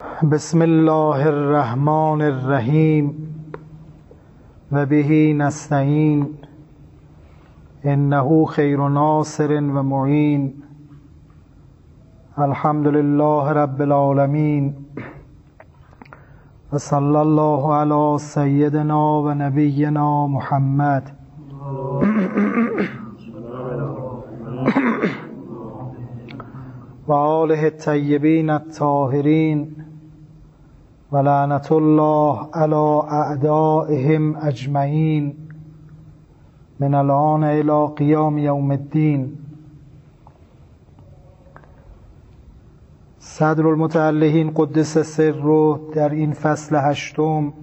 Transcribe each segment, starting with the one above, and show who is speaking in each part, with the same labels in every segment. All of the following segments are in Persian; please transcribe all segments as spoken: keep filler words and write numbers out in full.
Speaker 1: بسم الله الرحمن الرحیم و به نستعین انه خیر ناصر و معین. الحمد لله رب العالمین و صلی الله علی سیدنا و نبینا محمد و آله الطیبین الطاهرین و لعنت الله علی اعدائهم اجمعین من الآن الی قیام یوم الدین. صدر المتعلقین قدس سره در این فصل هشتم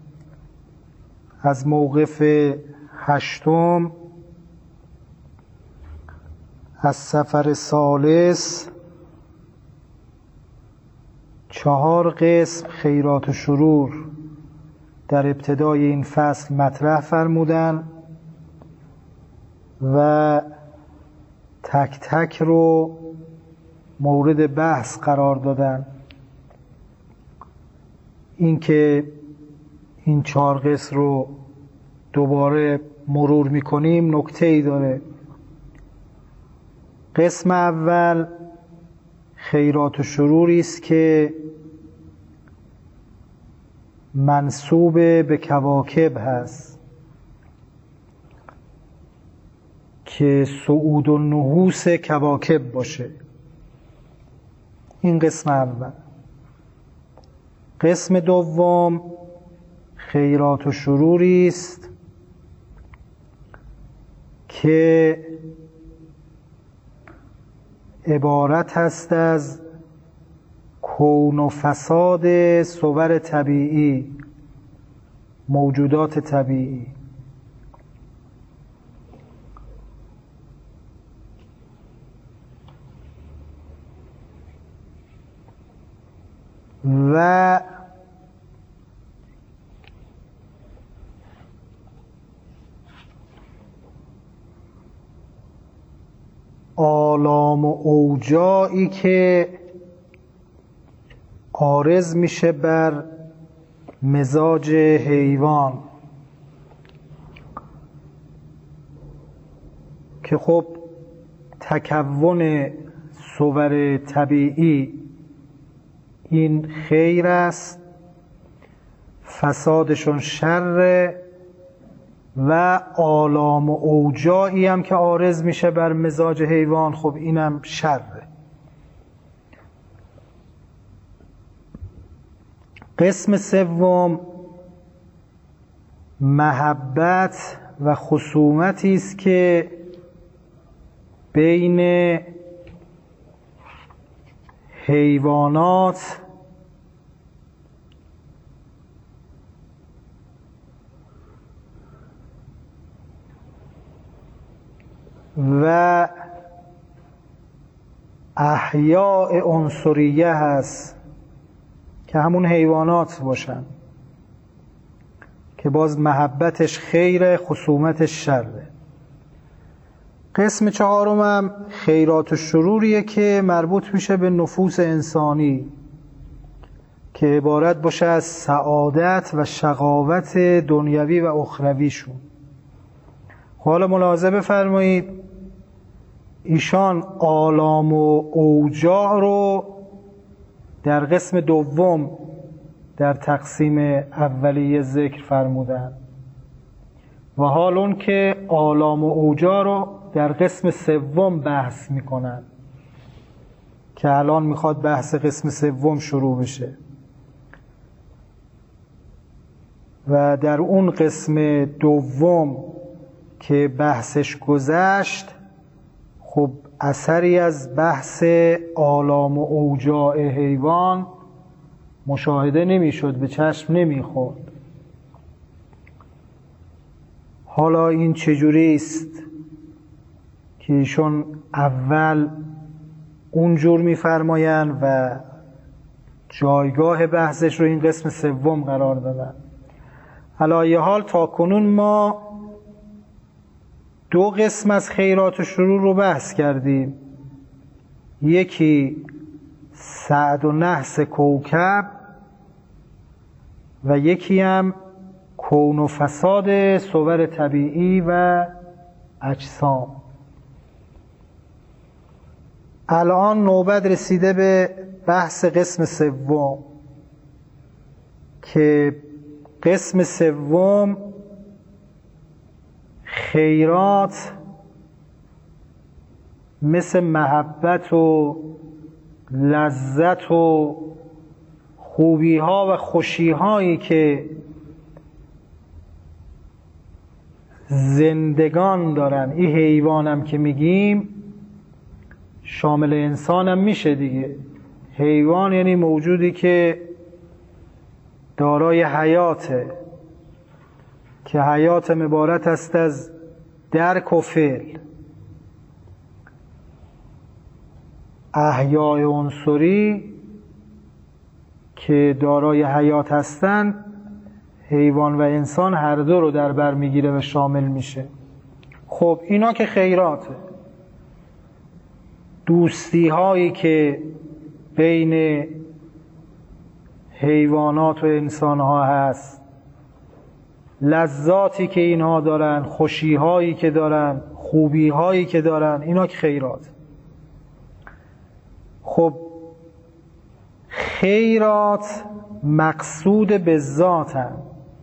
Speaker 1: از موقف هشتم از سفر ثالث چهار قسم خیرات و شرور در ابتدای این فصل مطرح فرمودن و تک تک رو مورد بحث قرار دادن. این که این چهار قسم رو دوباره مرور میکنیم نکته ای داره. قسم اول خیرات و شروری است که منسوب به کواکب هست که صعود و نحوس کواکب باشه. این قسم اول. قسم دوم خیرات و شروری است که عبارت هست از کون و فساد صور طبیعی، موجودات طبیعی. و آلام و اوجاعی که عارض میشه بر مزاج حیوان که خب تکون صور طبیعی این خیر است، فسادشون شر، و آلام و اوجاعی هم که عارض میشه بر مزاج حیوان خب اینم شره. قسم سوم محبت و خصومتی است که بین حیوانات و احیاء عنصریه هست که همون حیوانات باشن که باز محبتش خیره، خصومتش شره. قسم چهارم هم خیرات و شروریه که مربوط میشه به نفوس انسانی که عبارت باشه از سعادت و شقاوت دنیوی و اخرویشون. حالا ملاحظه بفرمایید ایشان آلام و اوجاع رو در قسم دوم در تقسیم اولیه ذکر فرمودن و حال اون که آلام و اوجاع رو در قسم سوم بحث میکنن که الان میخواد بحث قسم سوم شروع بشه. و در اون قسم دوم که بحثش گذشت خب اثری از بحث آلام و اوجاع حیوان مشاهده نمیشد، به چشم نمیخورد. حالا این چجوری است که ایشون اول اونجور میفرمایند و جایگاه بحثش رو این قسم سوم قرار دادن. علی ای حال تا کنون ما دو قسم از خیرات و شرور رو بحث کردیم. یکی سعد و نحس کوکب و یکی هم کون و فساد صور طبیعی و اجسام. الان نوبت رسیده به بحث قسم سوم که قسم سوم خیرات مثل محبت و لذت و خوبی ها و خوشی هایی که زندگان دارن، این حیوانم که میگیم شامل انسانم میشه دیگه. حیوان یعنی موجودی که دارای حیاته که حیات عبارت است از درک و فعل. احیای عنصری که دارای حیات هستن، حیوان و انسان هر دو رو در بر میگیره و شامل میشه. خب اینا که خیراته، دوستی هایی که بین حیوانات و انسان ها هست، لذاتی که اینها دارن، خوشی هایی که دارن، خوبی هایی که دارن، اینا که خیرات. خب خیرات مقصود به ذاتن،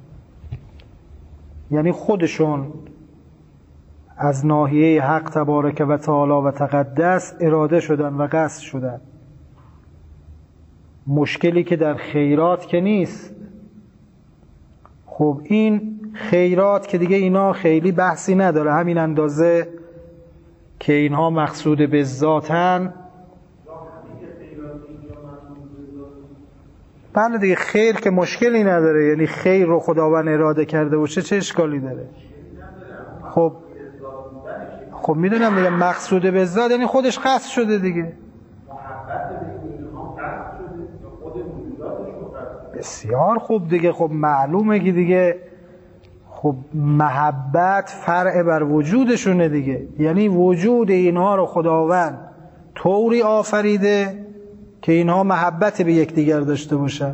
Speaker 1: یعنی خودشون از ناحیه حق تبارک و تعالی و تقدس اراده شدن و قصد شدن. مشکلی که در خیرات که نیست. خب این خیرات که دیگه اینا خیلی بحثی نداره، همین اندازه که اینها مقصود به ذاتن. بله دیگه، خیر که مشکلی نداره، یعنی خیر رو خداوند اراده کرده باشه چه اشکالی داره؟ خب خب میدونم دیگه، مقصود به ذات یعنی خودش قصد شده دیگه. بسیار خوب دیگه. خب معلومه که دیگه خب محبت فرع بر وجودشونه دیگه، یعنی وجود اینها رو خداوند طوری آفریده که اینها محبت به یکدیگر داشته باشن.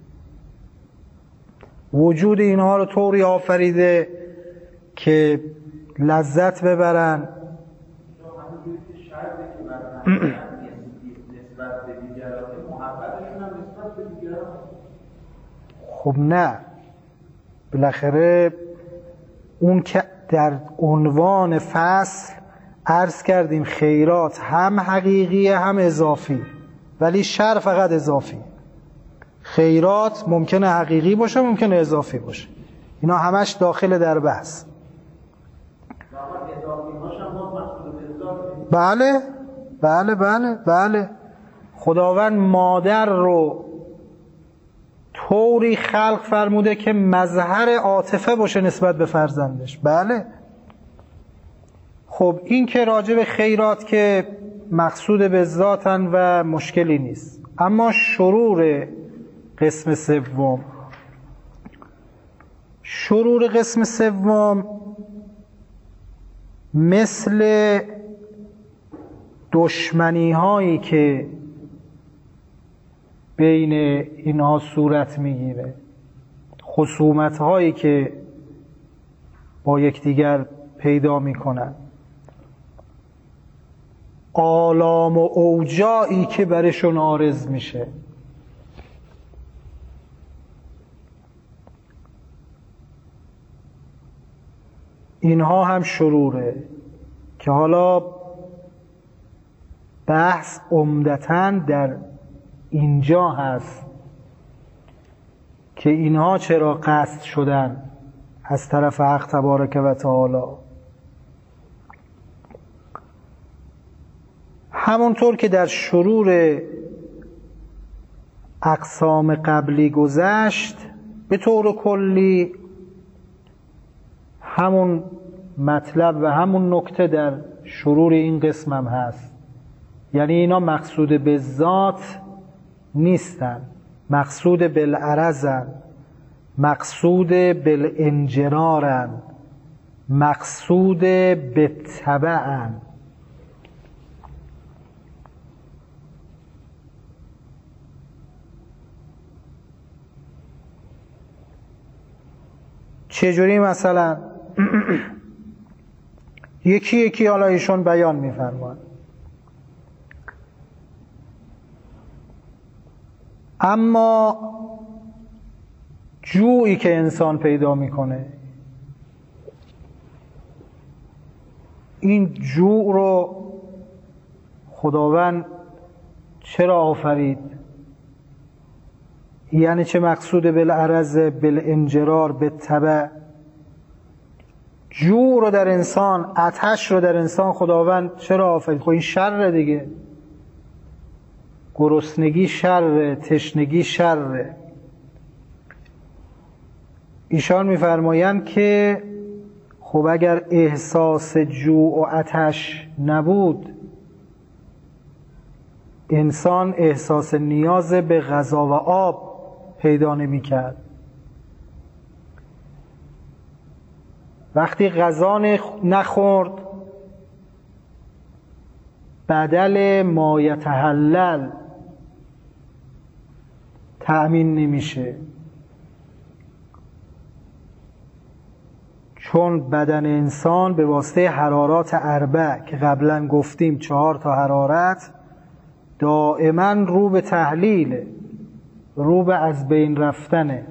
Speaker 1: وجود اینها رو طوری آفریده که لذت ببرن. خب نه، بالاخره اون که در عنوان فصل عرض کردیم خیرات هم حقیقیه هم اضافی، ولی شر فقط اضافی. خیرات ممکنه حقیقی باشه، ممکنه اضافی باشه، اینا همش داخل در بحث. بله بله بله بله. خداوند مادر رو طوری خلق فرموده که مظهر عاطفه باشه نسبت به فرزندش. بله. خب این که راجع به خیرات که مقصود به ذاتن و مشکلی نیست. اما شرور قسم سوم، شرور قسم سوم مثل دشمنی هایی که بین اینها صورت میگیره، خصومت هایی که با یکدیگر پیدا میکنن، آلام و اوجاعی که برشون عارض میشه، اینها هم شروره که حالا بحث عمدتاً در اینجا هست که اینها چرا قصد شدن از طرف حق تبارک و تعالی. همونطور که در شرور اقسام قبلی گذشت، به طور کلی همون مطلب و همون نکته در شرور این قسم هم هست. یعنی اینا مقصود به ذات نیستن، مقصود بالعرضن، مقصود بالانجرارن، مقصود بالتبعن. چجوری؟ مثلا یکی یکی حالا ایشون بیان می‌فرمایند. اما جوعی که انسان پیدا میکنه، این جوع رو خداوند چرا آفرید؟ یعنی چه مقصود بالعرض بالانجرار بالطبع؟ جوع رو در انسان، آتش رو در انسان خداوند چرا آفرید؟ خب این شر دیگه، گرسنگی شر، تشنگی شر. ایشان می‌فرمایند که خب اگر احساس جوع و آتش نبود، انسان احساس نیاز به غذا و آب پیدا نمی‌کرد. وقتی غذا نخورد، بدل ما یتحلل تأمین نمیشه، چون بدن انسان به واسطه حرارات اربع که قبلا گفتیم چهار تا حرارت دائما رو به تحلیل، رو به از بین رفتنه.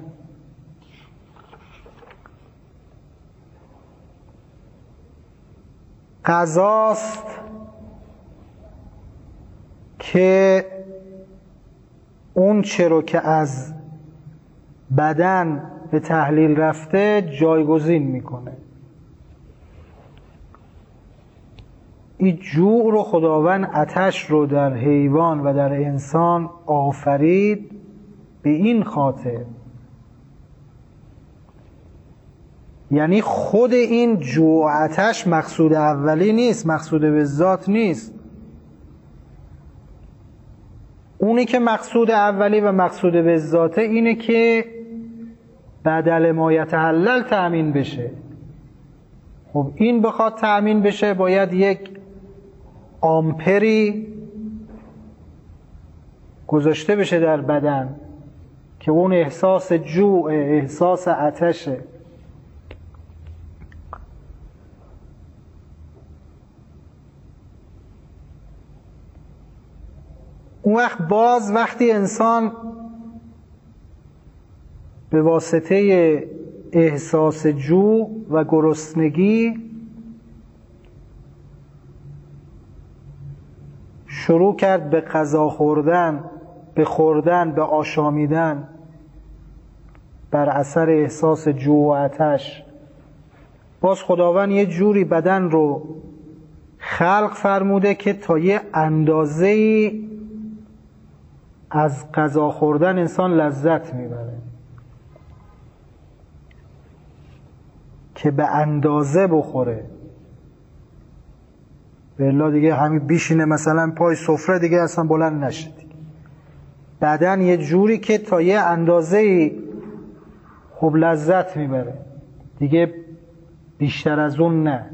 Speaker 1: غذاست که اون چرا که از بدن به تحلیل رفته جایگزین میکنه. این جوع رو خداوند آتش رو در حیوان و در انسان آفرید به این خاطر، یعنی خود این جوع و آتش مقصود اولی نیست، مقصود به ذات نیست. اونی که مقصود اولی و مقصود به ذاته اینه که بدل ما یتحلل تأمین بشه. خب این بخواد تأمین بشه باید یک آمپری گذاشته بشه در بدن که اون احساس جوع، احساس آتشه. اون وقت باز وقتی انسان به واسطه احساس جوع و گرسنگی شروع کرد به غذا خوردن، به خوردن، به آشامیدن بر اثر احساس جوع و آتش، باز خداوند یه جوری بدن رو خلق فرموده که تا یه اندازه‌ای از غذا خوردن انسان لذت میبره، که به اندازه بخوره. والله دیگه همین بیشینه مثلا پای سفره دیگه اصلا بلند نشه. بدن یه جوری که تا یه اندازه‌ای خوب لذت میبره، دیگه بیشتر از اون نه.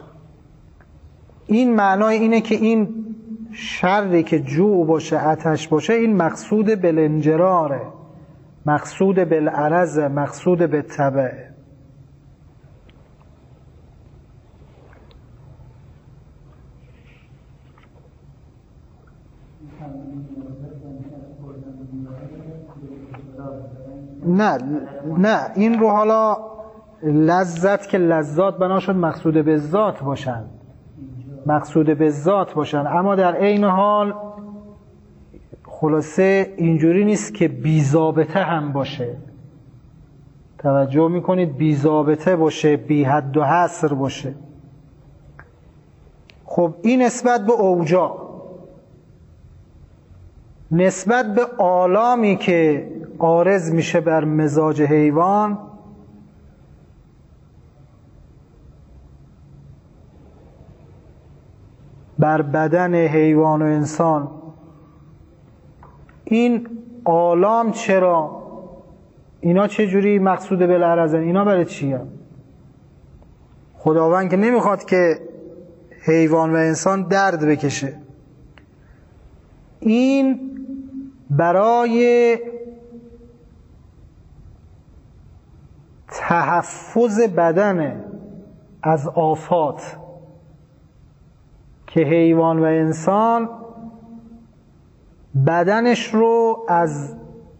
Speaker 1: این معنای اینه که این شری که جوع باشه، آتش باشه، این مقصود بالانجراره، مقصود بالعرض، مقصود بالطبع. نه نه این رو حالا لذت که لذات بنا شد مقصود به ذات باشن، مقصود به ذات باشن، اما در عین حال خلاصه اینجوری نیست که بی ضابطه هم باشه. توجه میکنید؟ بی ضابطه باشه، بی حد و حصر باشه. خب این نسبت به اوجاع، نسبت به آلامی که عارض میشه بر مزاج حیوان، بر بدن حیوان و انسان، این آلام چرا؟ اینا چه جوری مقصود بالعرضن؟ اینا برای چیه؟ خداوند که نمیخواد که حیوان و انسان درد بکشه. این برای تحفظ بدن از آفات که حیوان و انسان بدنش رو از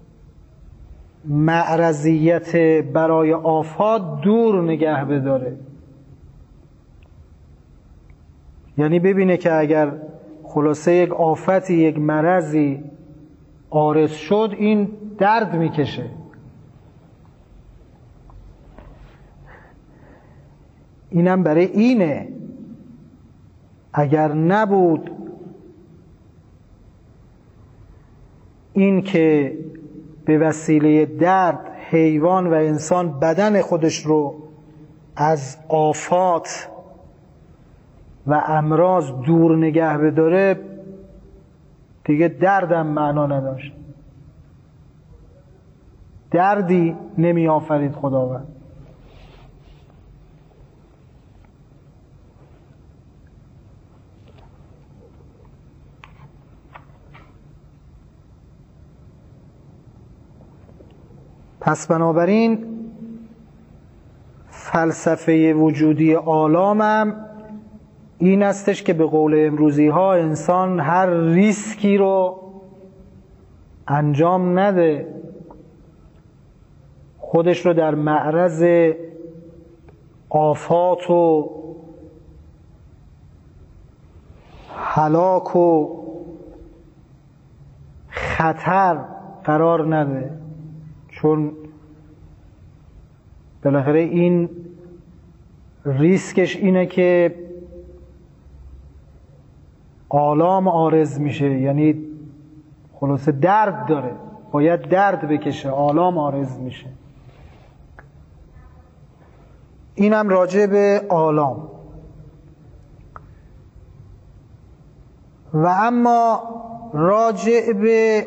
Speaker 1: معرضیت برای آفات دور نگه بداره. یعنی ببینه که اگر خلاصه یک آفتی، یک مرضی عارض شد، این درد میکشه. اینم برای اینه اگر نبود این که به وسیله درد حیوان و انسان بدن خودش رو از آفات و امراض دور نگه بداره، دیگه دردم معنا نداشت. دردی نمی آفرید خداوند. پس بنابراین فلسفه وجودی عالمم این استش که به قول امروزی ها انسان هر ریسکی رو انجام نده، خودش رو در معرض آفات و هلاک و خطر قرار نده، چون بالاخره این ریسکش اینه که آلام عارض میشه، یعنی خلاصه درد داره، باید درد بکشه، آلام عارض میشه. اینم راجع به آلام. و اما راجع به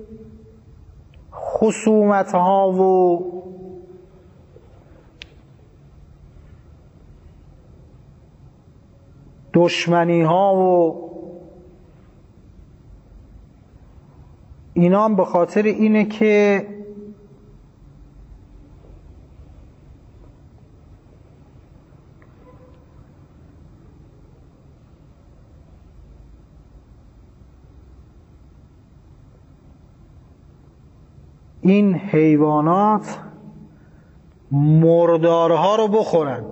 Speaker 1: خصومت ها و دشمنی ها و اینا هم به خاطر اینه که این حیوانات مردارها رو بخورن،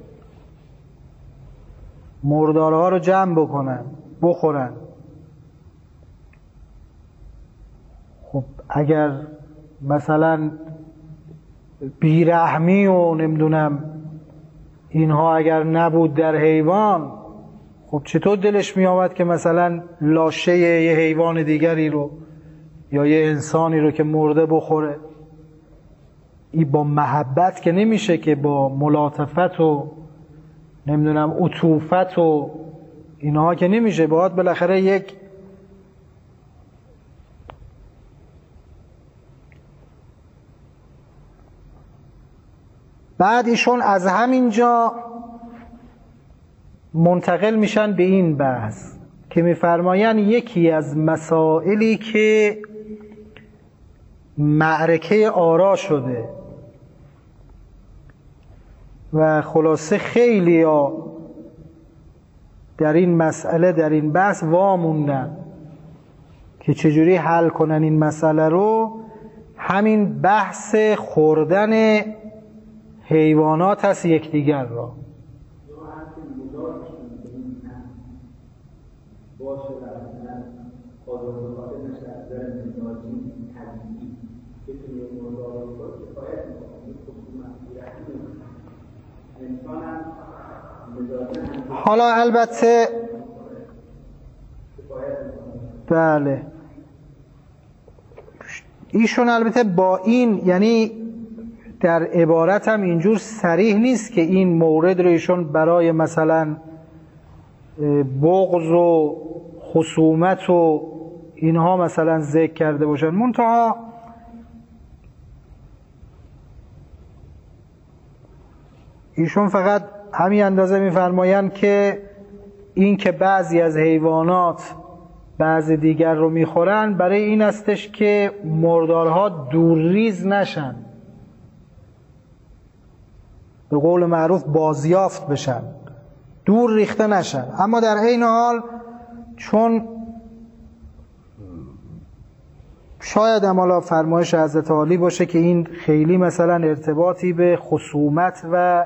Speaker 1: مردارها رو جمع بکنن بخورن. خب اگر مثلا بیرحمی و نمیدونم اینها اگر نبود در حیوان، خب چطور دلش می آمد که مثلا لاشه یه حیوان دیگری رو یا یه انسانی رو که مرده بخوره؟ این با محبت که نمیشه، که با ملاطفت و نمیدونم عطوفت و اینها که نمیشه، باید بالاخره یک بعد ایشون از همینجا منتقل میشن به این بحث که میفرماین یکی از مسائلی که معرکه آرا شده و خلاصه خیلی ها در این مسئله، در این بحث واموندن که چجوری حل کنن این مسئله رو، همین بحث خوردن حیوانات هست یکدیگر را. حالا البته بله ایشون البته با این، یعنی در عبارت هم اینجور صریح نیست که این مورد رو ایشون برای مثلا بغض و خصومت و اینها مثلا ذکر کرده باشن، منتها ایشون فقط همین اندازه میفرمایند که این که بعضی از حیوانات بعضی دیگر رو میخورن برای این استش که مردارها دورریز نشن، به قول معروف بازیافت بشن، دور ریخته نشن. اما در عین حال چون شاید امالا فرمایش حضرت عالی باشه که این خیلی مثلا ارتباطی به خصومت و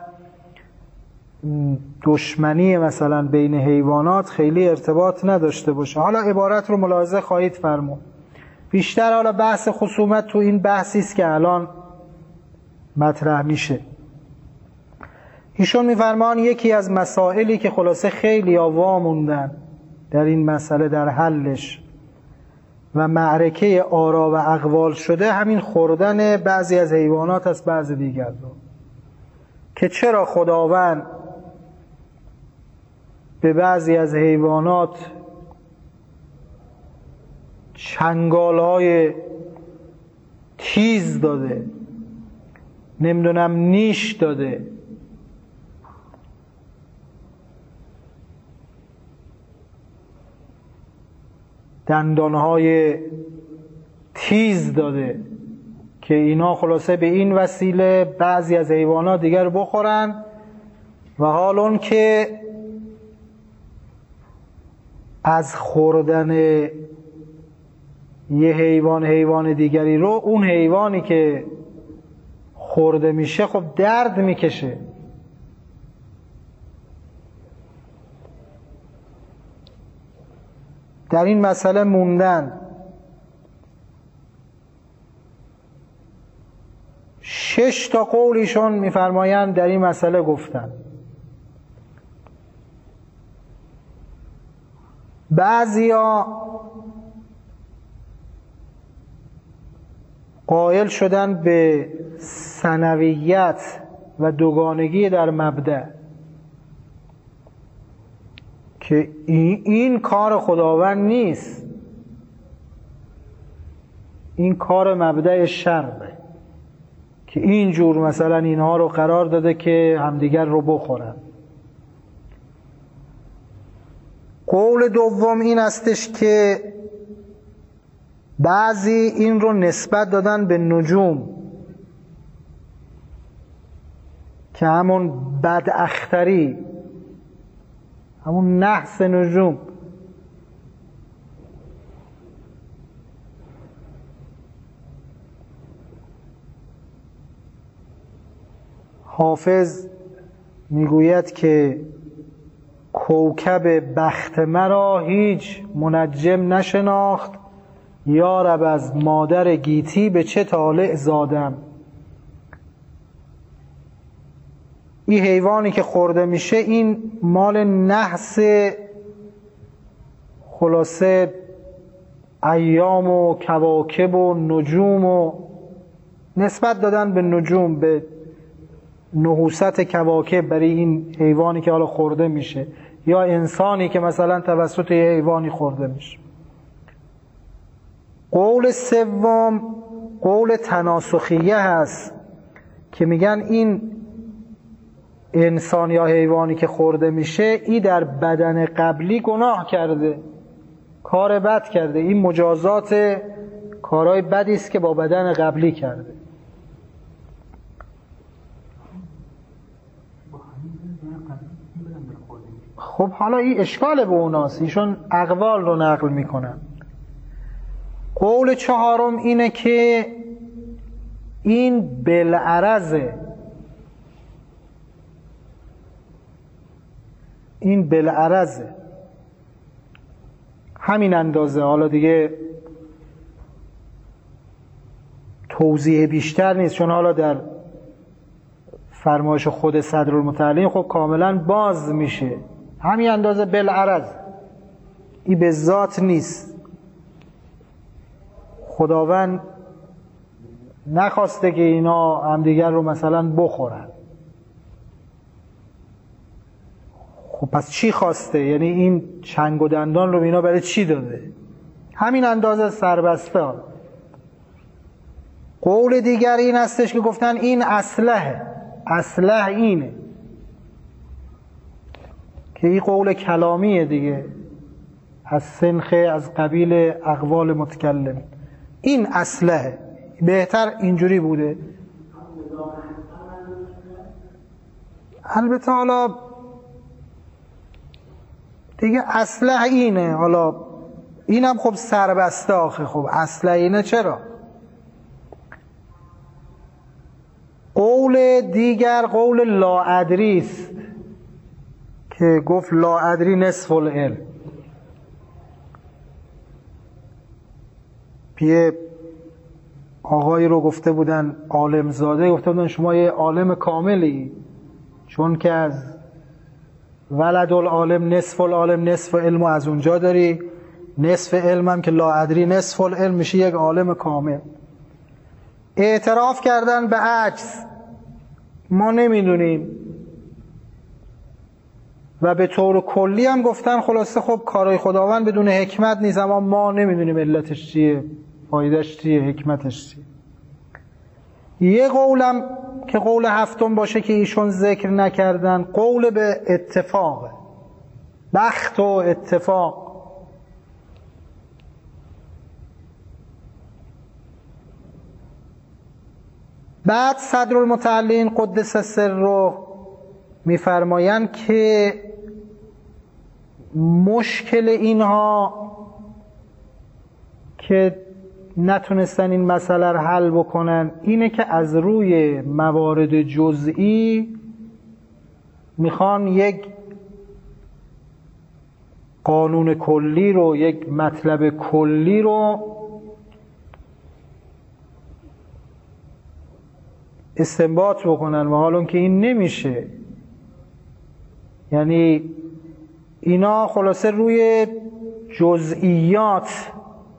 Speaker 1: دشمنی مثلا بین حیوانات خیلی ارتباط نداشته باشه. حالا عبارت رو ملاحظه خواهید فرمود. بیشتر حالا بحث خصومت تو این بحثی است که الان مطرح میشه. ایشون میفرمان یکی از مسائلی که خلاصه خیلی وا موندن در این مسئله در حلش و معرکه آرا و اقوال شده همین خوردن بعضی از حیوانات از بعض دیگر رو، که چرا خداوند به بعضی از حیوانات چنگال‌های تیز داده، نمیدونم نیش داده، دندانهای تیز داده که اینا خلاصه به این وسیله بعضی از حیوانات دیگر بخورن، و حال اون که از خوردن یه حیوان حیوان دیگری رو اون حیوانی که خورده میشه خب درد میکشه. در این مسئله موندن. شش تا قولیشون میفرمایند در این مسئله گفتن. بعضیا قائل شدن به ثنویت و دوگانگی در مبدأ، که این, این کار خداوند نیست، این کار مبدأ شرعه که اینجور مثلا اینها رو قرار داده که همدیگر رو بخورن. قول دوم این استش که بعضی این رو نسبت دادن به نجوم، که همون بداختری، همون نحس نجوم. حافظ میگوید که کوکب بخت مرا هیچ منجم نشناخت، یا رب از مادر گیتی به چه طالع زادم. این حیوانی که خورده میشه این مال نحس خلاصه ایام و کواکب و نجوم، و نسبت دادن به نجوم، به نحوست کواکب برای این حیوانی که حالا خورده میشه، یا انسانی که مثلا توسط یه حیوانی خورده میشه. قول سوم قول تناسخیه هست که میگن این انسان یا حیوانی که خورده میشه ای در بدن قبلی گناه کرده، کار بد کرده، این مجازات کارهای بدی است که با بدن قبلی کرده. خب حالا این اشکال به اوناست، ایشون اقوال رو نقل میکنن. قول چهارم اینه که این بالعرضه، این بالعرضه همین اندازه. حالا دیگه توضیح بیشتر نیست، چون حالا در فرمایش خود صدرالمتعلین خب کاملا باز میشه. همین اندازه بالعرض، این به ذات نیست. خداوند نخواسته که اینا همدیگر رو مثلا بخورن. خب پس چی خواسته؟ یعنی این چنگ و دندان رو اینا برای چی داده؟ همین اندازه سربسته. قول دیگر این هستش که گفتن این اصلحه، اصلح اینه، که این قول کلامیه دیگه، از سنخ از قبیل اقوال متکلم. این اصلحه، بهتر اینجوری بوده. البته حالا دیگه اصله اینه، حالا اینم خب سربسته آخه. خب اصله اینه چرا؟ قول دیگر قول لاادری است که گفت لاادری نصف العلم. یه آقایی رو گفته بودن عالم زاده، گفته بودن شما یه عالم کاملی، چون که از ولد العالم نصف العالم نصف علم و از اونجا داری، نصف علم هم که لاادری نصف العلم میشه یک عالم کامل. اعتراف کردن به عجز، ما نمیدونیم. و به طور کلی هم گفتن خلاصه خب کارای خداوند بدون حکمت نیست، اما ما نمیدونیم علتش چیه، فایدهش چیه، حکمتش چیه. یه قولم که قول هفتم باشه که ایشون ذکر نکردن، قول به اتفاق، بخت و اتفاق. بعد صدر المتعلین قدس سره میفرمایند که مشکل اینها که نتونستن این مسئله رو حل بکنن اینه که از روی موارد جزئی میخوان یک قانون کلی رو، یک مطلب کلی رو استنباط بکنن و حالا که این نمیشه. یعنی اینا خلاصه روی جزئیات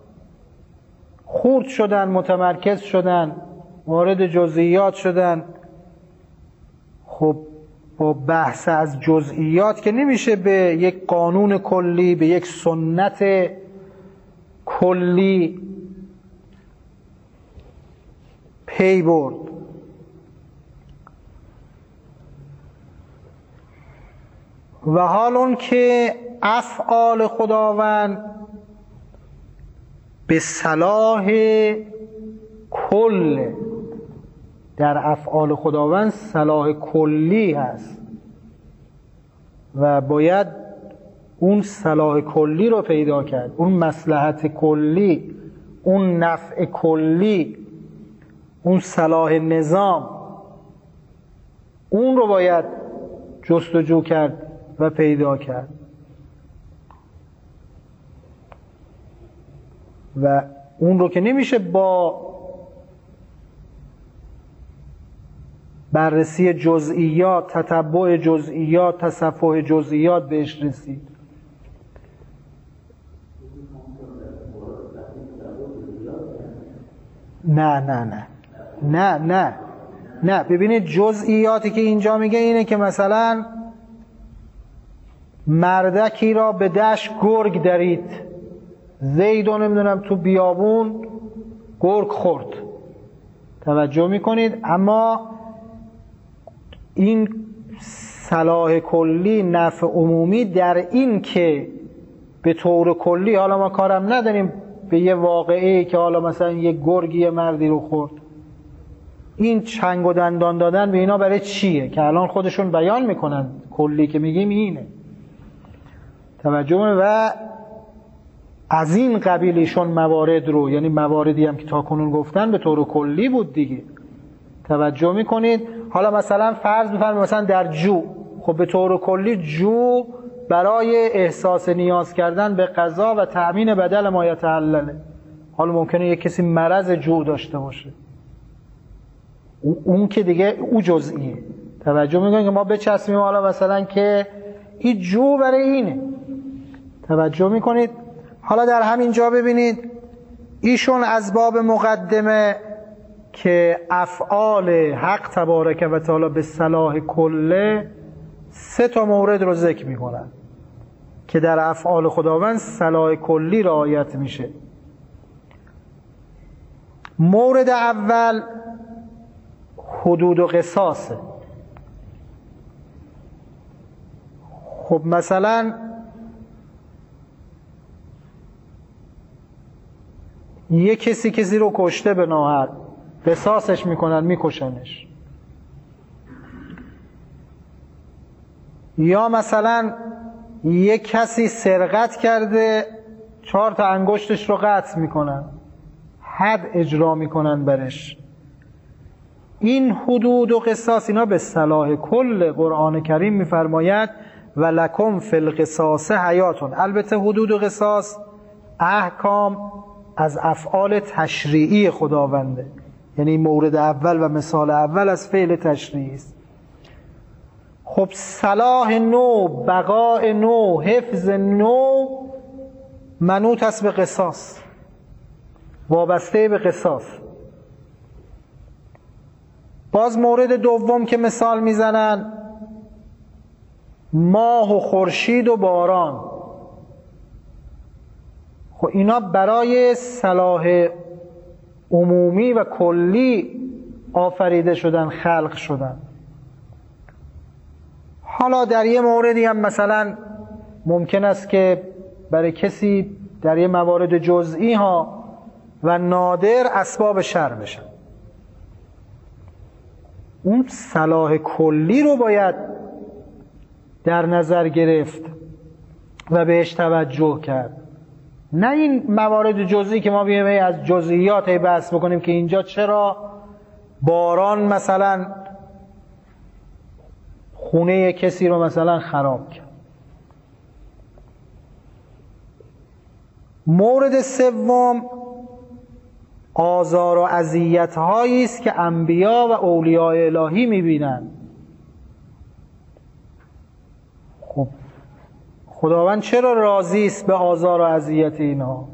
Speaker 1: خورد شدن، متمرکز شدن، وارد جزئیات شدن. خب با بحث از جزئیات که نمیشه به یک قانون کلی، به یک سنت کلی پی برد. و حال اون که افعال خداوند به صلاح کل، در افعال خداوند صلاح کلی هست و باید اون صلاح کلی رو پیدا کرد، اون مصلحت کلی، اون نفع کلی، اون صلاح نظام، اون رو باید جستجو کرد و پیدا کرد. و اون رو که نمیشه با بررسی جزئیات، تتبع جزئیات، تصفح جزئیات بهش رسید. نه نه نه نه نه نه ببینید جزئیاتی که اینجا میگه اینه که مثلا مردکی را به دشت گرگ درید، زیدو نمیدونم تو بیابون گرگ خورد. توجه میکنید؟ اما این صلاح کلی، نفع عمومی در این که به طور کلی، حالا ما کارم نداریم به یه واقعی که حالا مثلا یه گرگی یه مردی رو خورد، این چنگ و دندان دادن به اینا برای چیه که الان خودشون بیان میکنن. کلی که میگیم اینه. توجه کنید. و از این قبیل ایشون موارد رو، یعنی مواردی هم که تا کنون گفتن به طور کلی بود دیگه. توجه میکنید؟ حالا مثلا فرض بفرمایید مثلا در جو، خب به طور کلی جو برای احساس نیاز کردن به غذا و تأمین بدل ما یتعلله. حالا ممکنه یک کسی مرض جو داشته باشه، اون که دیگه او جزئیه. توجه میکنید که ما بچسبیم حالا مثلا که این جو برای اینه. توجه میکنید؟ حالا در همین جا ببینید ایشون از باب مقدمه که افعال حق تبارک و تعالی به صلاح کله، سه تا مورد رو ذکر میکنن که در افعال خداوند صلاح کلی رعایت میشه. مورد اول حدود و قصاصه. خب مثلا یه کسی کسی رو کشته به ناحق، قصاصش میکنن، میکشنش. یا مثلا یک کسی سرقت کرده، چهار تا انگشتش رو قطع میکنن، حد اجرا میکنن برش. این حدود و قصاص اینا به صلاح کل قرآن کریم میفرماید و لکم فی القصاص حیاتون. البته حدود و قصاص احکام از افعال تشریعی خداونده، یعنی مورد اول و مثال اول از فعل تشریعی است. خب صلاح نو، بقاء نو، حفظ نو منوط است به قصاص، وابسته به قصاص. باز مورد دوم که مثال میزنن ماه و خورشید و باران. خب اینا برای صلاح عمومی و کلی آفریده شدن، خلق شدن. حالا در یه موردی هم مثلا ممکن است که برای کسی در یه موارد جزئی ها و نادر اسباب شر بشن. اون صلاح کلی رو باید در نظر گرفت و بهش توجه کرد، نه این موارد جزئی که ما بیایم از جزئیات بحث بکنیم که اینجا چرا باران مثلا خونه کسی رو مثلا خراب کرد. مورد سوم آزار و اذیت هایی است که انبیا و اولیاء الهی میبینن. خب خداوند چرا راضی است به آزار و اذیت اینها؟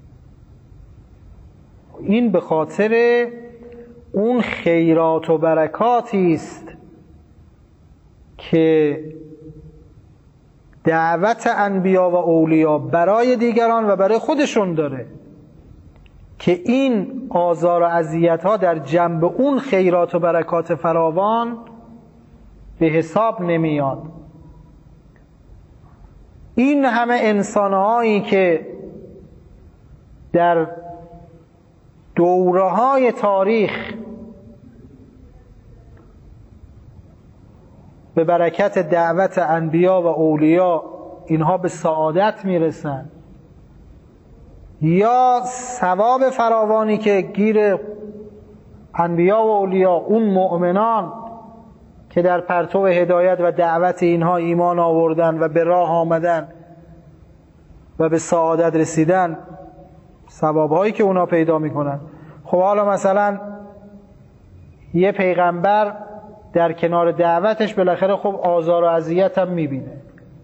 Speaker 1: این به خاطر اون خیرات و برکاتی است که دعوت انبیا و اولیا برای دیگران و برای خودشون داره، که این آزار و اذیت ها در جنب اون خیرات و برکات فراوان به حساب نمیاد. این همه انسانهایی که در دوره‌های تاریخ به برکت دعوت انبیا و اولیا اینها به سعادت میرسن، یا ثواب فراوانی که گیر انبیا و اولیا، اون مؤمنان که در پرتو هدایت و دعوت اینها ایمان آوردن و به راه آمدن و به سعادت رسیدن، ثوابهایی که اونا پیدا میکنن. خب حالا مثلا یه پیغمبر در کنار دعوتش بالاخره خب آزار و اذیت هم میبینه.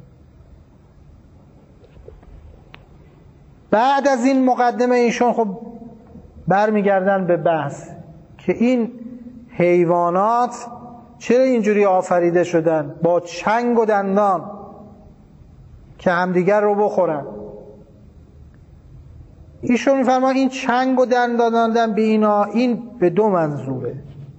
Speaker 1: بعد از این مقدمه ایشون خب برمیگردن به بحث که این حیوانات چرا اینجوری آفریده شدن، با چنگ و دندان که همدیگر رو بخورن. ایشون میفرما این چنگ و دندان دادن به اینا، این به دو منظوره.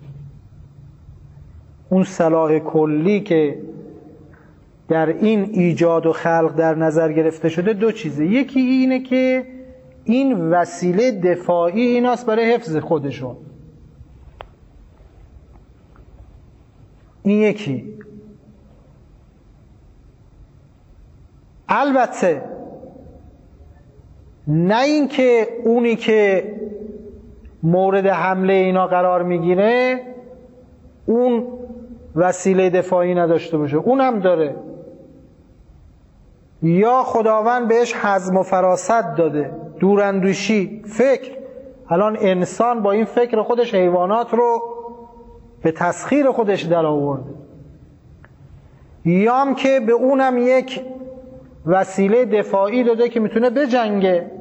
Speaker 1: اون صلاح کلی که در این ایجاد و خلق در نظر گرفته شده دو چیزه. یکی اینه که این وسیله دفاعی ایناست برای حفظ خودشون، این یکی. البته نه این که اونی که مورد حمله اینا قرار میگیره اون وسیله دفاعی نداشته باشه، اونم داره. یا خداوند بهش حزم و فراست داده، دوراندیشی، فکر. الان انسان با این فکر خودش حیوانات رو به تسخیر خودش در آورده. یا هم که به اونم یک وسیله دفاعی داده که میتونه بجنگه،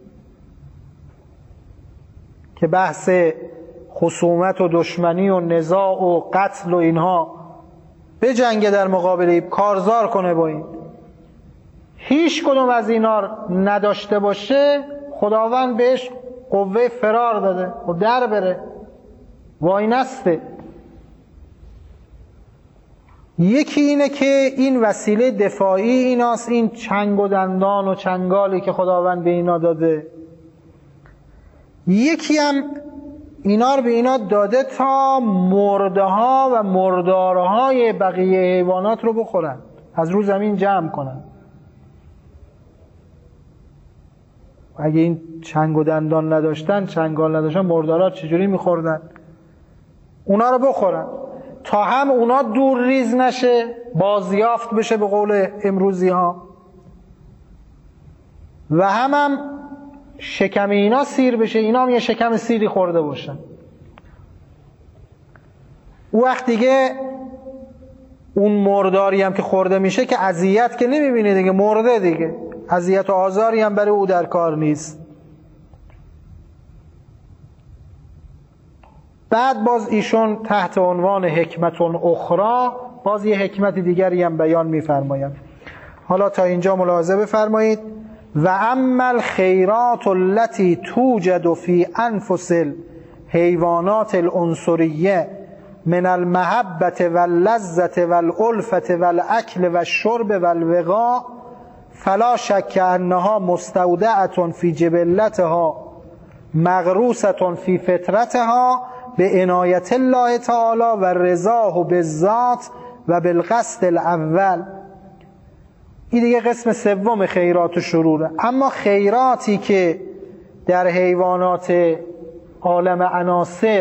Speaker 1: که بحث خصومت و دشمنی و نزاع و قتل و اینها بجنگه، در مقابل کارزار کنه با این. هیچ کدوم از اینا نداشته باشه، خداوند بهش قوه فرار داده و در بره، وای نسته. یکی اینه که این وسیله دفاعی ایناست، این چنگ و دندان و چنگالی که خداوند به اینا داده. یکی هم اینا رو به اینا داده تا مرده ها و مردارهای بقیه حیوانات رو بخورن، از رو زمین جمع کنن. اگه این چنگ و دندان نداشتن، چنگال نداشتن، مردارا چجوری میخوردن؟ اونا رو بخورن تا هم اونا دور ریز نشه، بازیافت بشه به قول امروزی ها، و هم هم شکم اینا سیر بشه، اینا هم یه شکم سیری خورده باشن. او وقت دیگه اون مرداری هم که خورده میشه که اذیت که نمیبینه دیگه، مرده دیگه، اذیت و آزاری هم برای او در کار نیست. بعد باز ایشون تحت عنوان حکمت اخرى باز یه حکمت دیگری هم بیان میفرمایند. حالا تا اینجا ملاحظه بفرمایید. و اما الخیرات التي توجد فی انفس الحیوانات العنصریه من المحبة واللذة والالفة والاکل والشرب والوقاء فلا شک انها مستودعة فی جبلتها مغروسة فی فطرتها به عنایت الله تعالی و رضاه بالذات و بالقصد الاول. این دیگه قسم سوم خیرات و شروره. اما خیراتی که در حیوانات عالم عناصر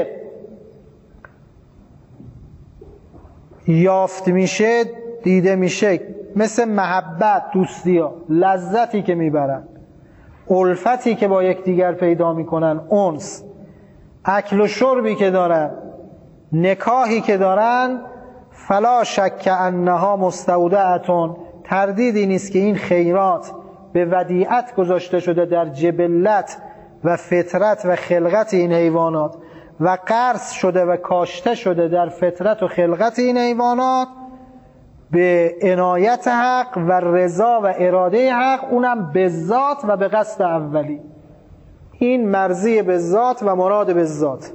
Speaker 1: یافت میشه، دیده میشه، مثل محبت، دوستی ها، لذتی که میبرن، الفتی که با یکدیگر پیدا میکنن، انس، اکل و شربی که دارن، نکاحی که دارن، فلا شک انها مستودعتون، تردیدی نیست که این خیرات به ودیعت گذاشته شده در جبلت و فطرت و خلقت این حیوانات و غرس شده و کاشته شده در فطرت و خلقت این حیوانات به عنایت حق و رضا و اراده حق، اونم به ذات و به قصد اولی. این مرضی به ذات و مراد به ذات.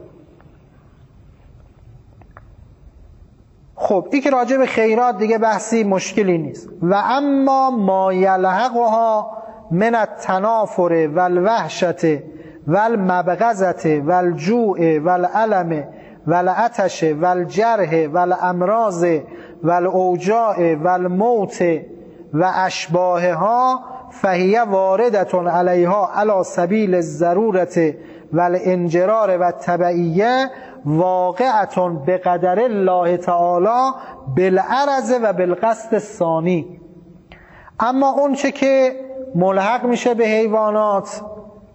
Speaker 1: خب این که راجع به خیرات دیگه بحثی مشکلی نیست. و اما ما یلحقها من التنافر والوحشت والمبغضة والجوع والألم والعطش والجرح والامراض والاوجاع والموت و اشباهها فهی واردة علیها علی سبیل الضرورة والانجرار و التبعیه واقعة بقدر الله تعالی بالعرض و بالقصد الثانی. اما اون چه که ملحق میشه به حیوانات،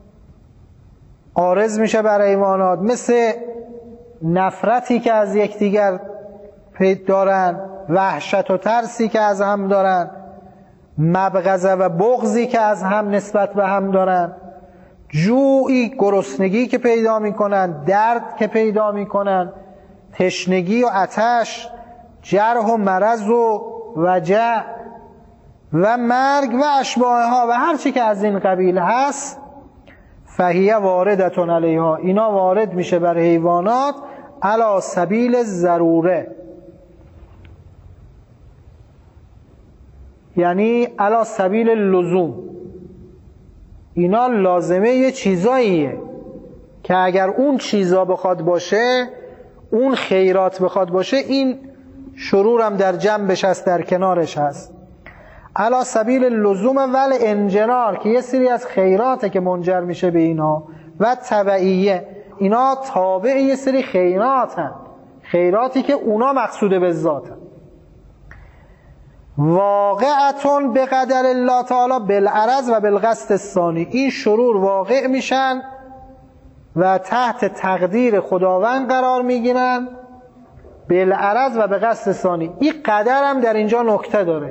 Speaker 1: عارض میشه بر حیوانات، مثل نفرتی که از یکدیگر دارن، وحشت و ترسی که از هم دارن، مبغضه و بغضی که از هم نسبت به هم دارن، جوعی، گرسنگی که پیدا میکنن، درد که پیدا میکنن، تشنگی و آتش، جرح و مرض و وجع و مرگ و اشباهها و هر چی که از این قبیل هست، فهیه واردتون علیها، اینا وارد میشه بر حیوانات علی سبیل ضروره، یعنی علی سبیل لزوم. اینا لازمه یه چیزاییه که اگر اون چیزا بخواد باشه، اون خیرات بخواد باشه، این شرور هم در جنبش هست، در کنارش هست. علی سبیل لزوم ول انجرار، که یه سری از خیراته که منجر میشه به اینا، و تبعیه، اینا تابع یه سری خیرات هست، خیراتی که اونا مقصود به ذات هست. واقعتون به قدر الله تعالی بالعرض و بالقصد الثانی، این شرور واقع میشن و تحت تقدیر خداوند قرار میگیرن بالعرض و به قصد الثانی. این قدر هم در اینجا نکته داره،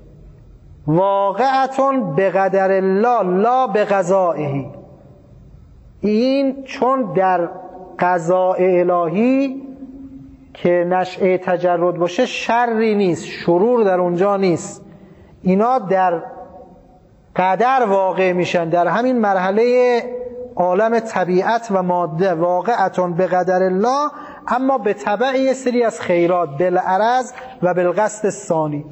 Speaker 1: واقعتون به قدر الله لا به قضائه. این چون در قضاء الهی که نشأه تجرد باشه شری نیست، شرور در اونجا نیست، اینا در قدر واقع میشن، در همین مرحله عالم طبیعت و ماده، واقعتون به قدر الله، اما به تبع یه سری از خیرات بالعرض و بالقصد الثانی.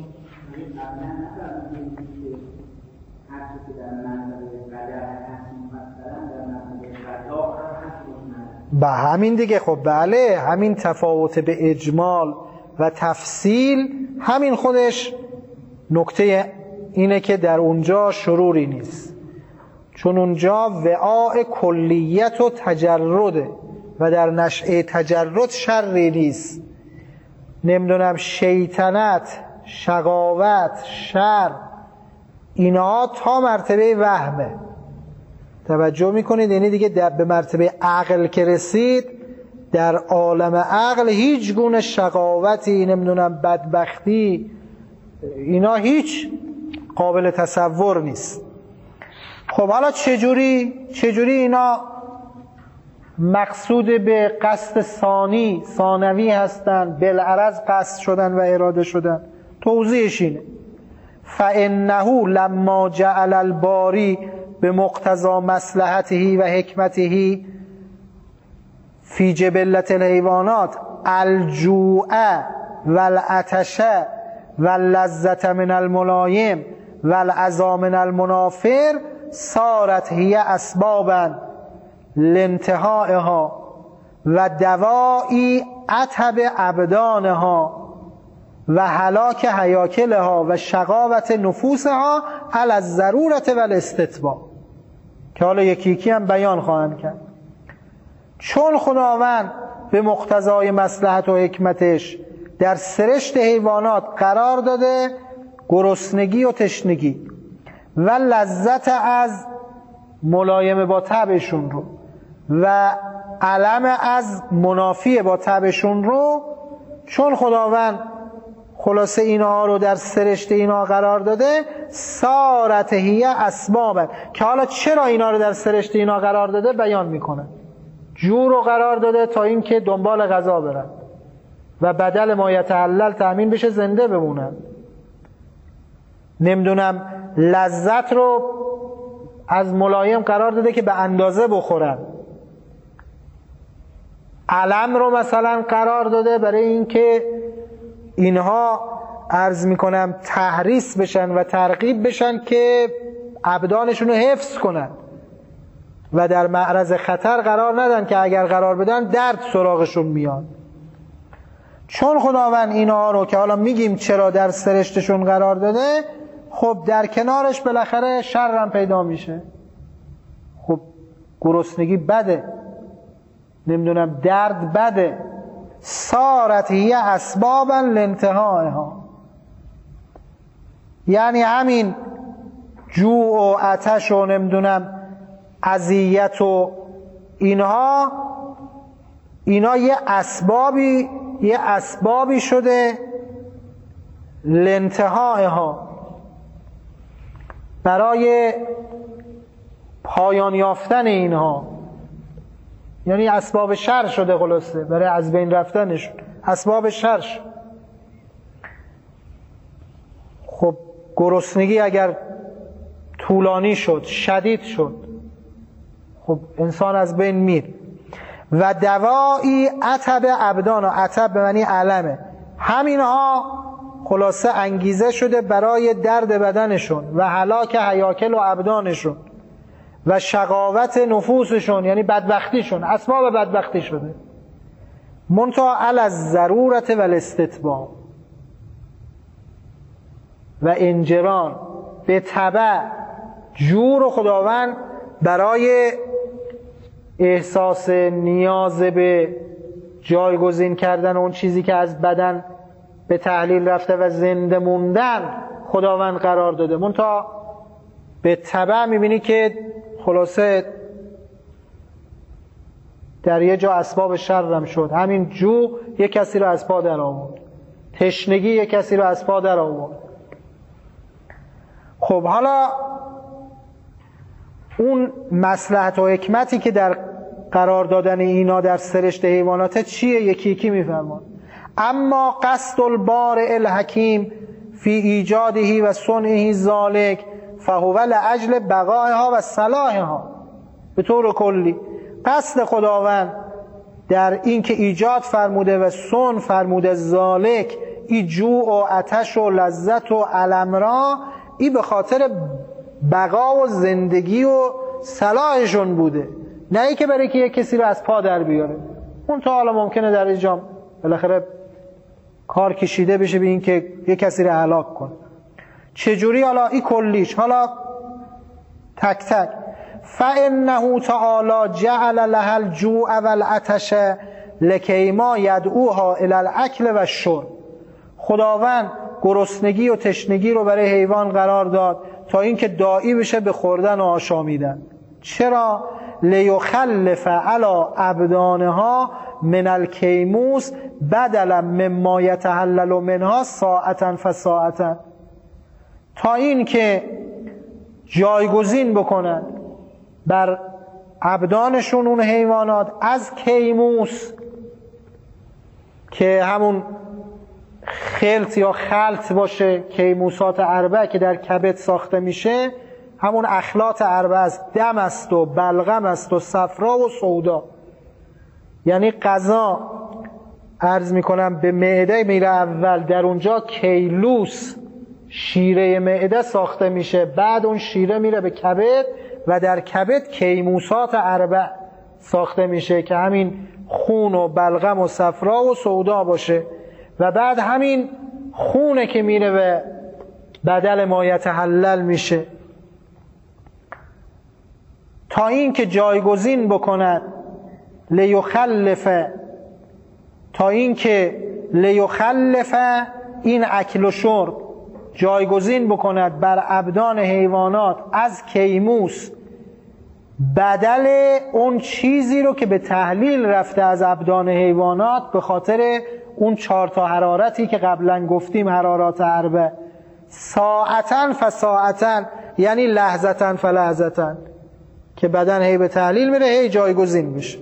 Speaker 1: به همین دیگه. خب بله، همین تفاوت به اجمال و تفصیل، همین خودش نکته اینه که در اونجا شروری نیست، چون اونجا وعاء کلیت و تجرده و در نشأه تجرد شری نیست. نمیدونم شیطنت، شقاوت، شر، اینا تا مرتبه وهمه. توجه میکنید؟ یعنی دیگه در به مرتبه عقل که رسید، در عالم عقل هیچ گونه شقاوتی، نمیدونم بدبختی، اینا هیچ قابل تصور نیست. خب حالا چجوری چجوری اینا مقصود به قصد ثانی ثانوی هستن، بالعرض قصد شدن و اراده شدن؟ توضیحش اینه: فإنه لما جعل الباری به مقتضى مصلحته و حکمته فی جبلت الحیوانات الجوع والعطش واللذت من الملایم والعزا من المنافر صارت هی اسبابا لانتهائها و دوائی عتب ابدانها و هلاک هیاکلها و شقاوت نفوسها علی الضرورة و الاستتباع، که حالا یکی یکی هم بیان خواهند کرد. چون خداوند به مقتضای مصلحت و حکمتش در سرشت حیوانات قرار داده گرسنگی و تشنگی و لذت از ملایم با طبعشون رو و علم از منافی با طبعشون رو، چون خداوند خلاصه اینها رو در سرشت اینها قرار داده، صارت هی اسبابا، که حالا چرا اینا رو در سرشت اینها قرار داده بیان میکنه. جو رو قرار داده تا این که دنبال غذا برن و بدل ما یتحلل تأمین بشه زنده بمونن. نمیدونم لذت رو از ملایم قرار داده که به اندازه بخورن. علم رو مثلا قرار داده برای اینکه اینها عرض میکنم تحریص بشن و ترغیب بشن که ابدانشون رو حفظ کنن و در معرض خطر قرار ندن که اگر قرار بدن درد سراغشون میاد. چون خداوند اینها رو که حالا میگیم چرا در سرشتشون قرار داده، خب در کنارش بالاخره شرم پیدا میشه. خب گرسنگی بده، نمیدونم درد بده. صارت هی اسبابا لانتهائها، یعنی همین جوع و عطش و نمیدونم اذیت و اینها اینا یه اسبابی یه اسبابی شده لانتهائها، برای پایان یافتن اینها، یعنی اسباب شر شده، خلاصه برای از بین رفتنشون اسباب شر شد. خب گرسنگی اگر طولانی شد، شدید شد، خب انسان از بین میر. و دوایی عتب ابدان، و عتب به معنی علمه، همینها خلاصه انگیزه شده برای درد بدنشون و هلاک هیاکل و ابدانشون و شقاوت نفوسشون، یعنی بدبختیشون، اسباب بدبختی شده. منتها علی الضرورة و الاستتباع و انجران، به تبع جور و خداوند برای احساس نیاز به جایگزین کردن اون چیزی که از بدن به تحلیل رفته و زنده موندن خداوند قرار داده. منتها به تبع میبینی که خلاصه در یه جا اسباب شرم شد. همین جو یک کسی رو از پا در آورد، تشنگی یک کسی رو از پا در آورد. خب حالا اون مصلحت و حکمتی که در قرار دادن اینا در سرشت حیوانات چیه؟ یکی یکی میفرمان. اما قصد البارئ الحکیم فی ایجاده و صنعه ذالک فهو لأجل بقائها و صلاحها. به طور کلی قصد خداوند در این که ایجاد فرموده و صنع فرموده ذالک، ای جوع و عطش و لذت و علم را، ای به خاطر بقا و زندگی و صلاحشون بوده، نه ای که برای که یک کسی رو از پا در بیاره. اون تا حالا ممکنه در اینجا بالاخره کار کشیده بشه به این که یک کسی رو هلاک کنه. چجوری؟ حالا این کلیش، حالا تک تک. فإنه تعالی جعل لها الجوع والعطش لکی ما یدعوها الی الاکل و الشرب. خداوند گرسنگی و تشنگی رو برای حیوان قرار داد تا اینکه داعی بشه به خوردن و آشامیدن. چرا؟ لیخلف علی ابدانها من الکیموس بدلا مما یتحلل منها ساعتا فساعتا، تا این که جایگزین بکنن بر ابدانشون اون حیوانات از کیموس که همون خلط یا خلط باشه، کیموسات اربع که در کبد ساخته میشه، همون اخلاط اربع است، دم است و بلغم است و صفرا و سودا. یعنی غذا عرض میکنم به معده میره اول، در اونجا کیلوس شیره معده ساخته میشه، بعد اون شیره میره به کبد و در کبد کیموسات اربع ساخته میشه که همین خون و بلغم و صفرا و سودا باشه، و بعد همین خونه که میره به بدل ما یتحلل میشه، تا این که جایگزین بکند لیخلف، تا این که لیخلف این اکل و شرب جایگزین بکند بر ابدان حیوانات از کیموس بدل اون چیزی رو که به تحلیل رفته از ابدان حیوانات به خاطر اون چهار تا حرارتی که قبلا گفتیم، حرارات اربع، ساعتن فساعتن، یعنی لحظتن فلحظتن، که بدن هی به تحلیل میره هی جایگزین میشه.